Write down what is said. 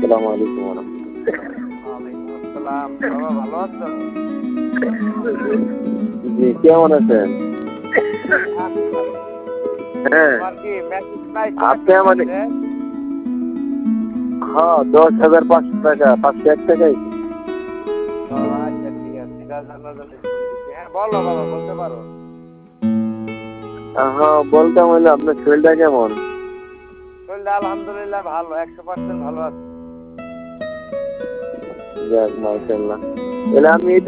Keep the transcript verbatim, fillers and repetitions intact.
আসসালামু আলাইকুম ওয়া রাহমাতুল্লাহ। ওয়ালাইকুম আসসালাম। বাবা ভালো আছো? জি, কেমন আছেন? হ্যাঁ, তোমার কি মেসেজ নাই আপনি আমাদের হ্যাঁ দশ হাজার পাঁচশো টাকা পাঁচশো এক টাকাই। আচ্ছা ঠিক আছে, এটা জানার জন্য ফোন দিচ্ছি। হ্যাঁ বলো বাবা, বলতে পারো। হ্যাঁ বলতাম হইলো আপনার শরীরটা কেমন? শরীরটা আলহামদুলিল্লাহ ভালো, একশো পার্সেন্ট ভালো আছে। যাক মাশাআল্লাহ। তাহলে আমি